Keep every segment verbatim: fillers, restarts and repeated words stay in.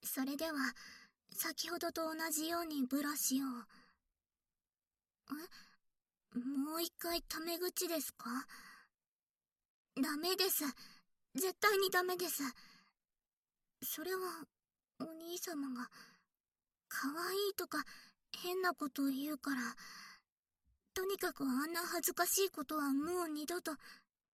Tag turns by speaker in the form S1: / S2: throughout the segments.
S1: それでは、先ほどと同じようにブラシを。え？もう一回タメ口ですか？ダメです。絶対にダメです。それは、お兄様が、可愛いとか変なことを言うから、とにかくあんな恥ずかしいことはもう二度と。あ、も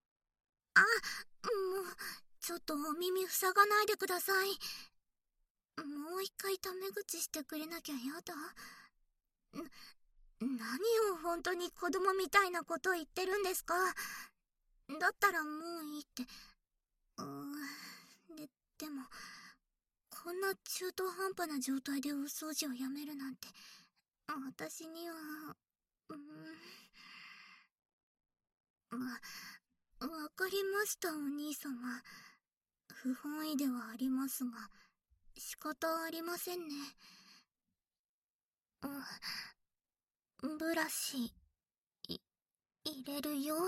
S1: う、ちょっとお耳塞がないでください。もう一回タメ口してくれなきゃやだ。な、何を本当に子供みたいなことを言ってるんですか？だったらもういいって。うーん、で、でも、こんな中途半端な状態でお掃除をやめるなんて、私には、うーん。わ、わかりました、お兄様。不本意ではありますが、仕方ありませんね。うん、ブラシ、い、入れるよ。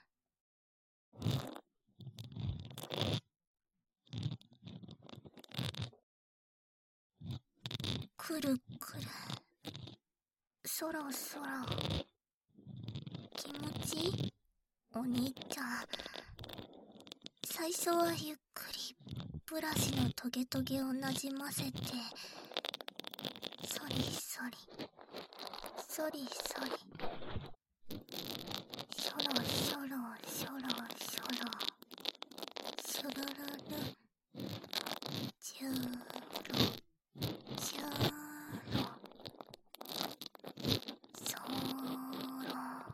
S1: くるくる。そろそろ。気持ちいい？お兄ちゃん。最初はゆっくり、ブラシのトゲトゲをなじませて、そりそり、そりそり。そろそろ、そろそろ。しゅるるる。じゅーろ、じゅーろ。そーろ。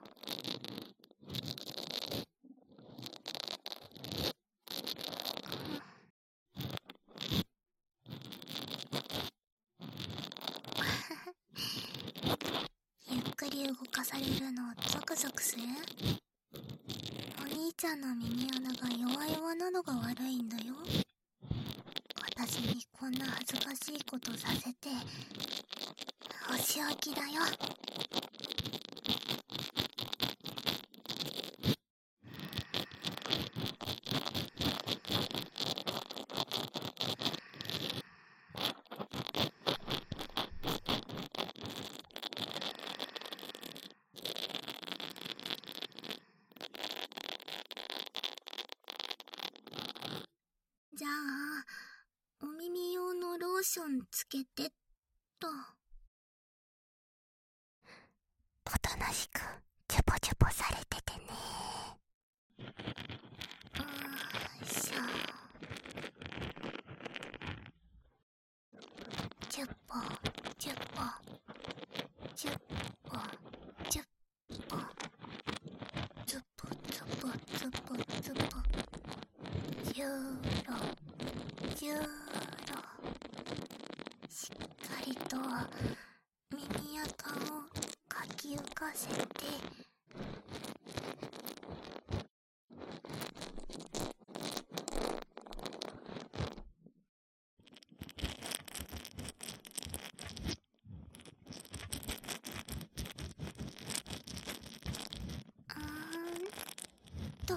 S1: ゆっくり動かされるのゾクゾクする？お兄ちゃんの耳穴が弱々なのが悪いんだよ。私にこんな恥ずかしいことさせて、お仕置きだよ。じゃあ、お耳用のローションつけてっと。おとなしくチュポチュポされててね。よいしょ。チュポチュポチュポチュポツポツポツポツポジューロジューロ。しっかりと耳垢をかき浮かせて、うーんと、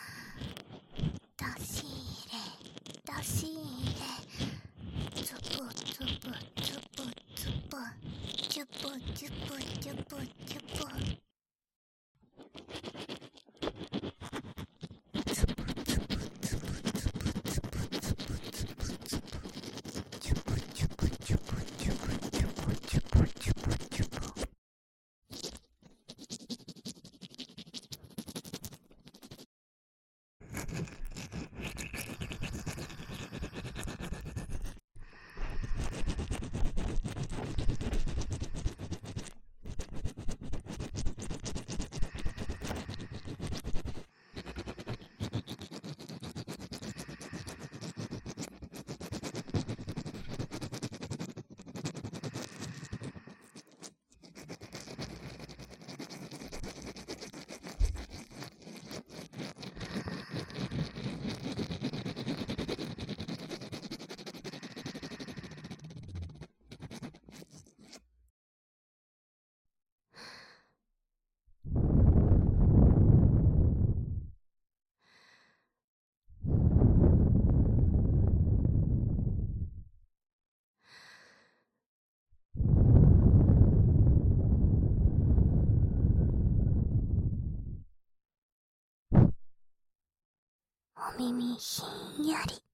S1: 出し入れ出し入れ、ツプツプツプツプチュプチュプチュプチュプお耳ひんやり。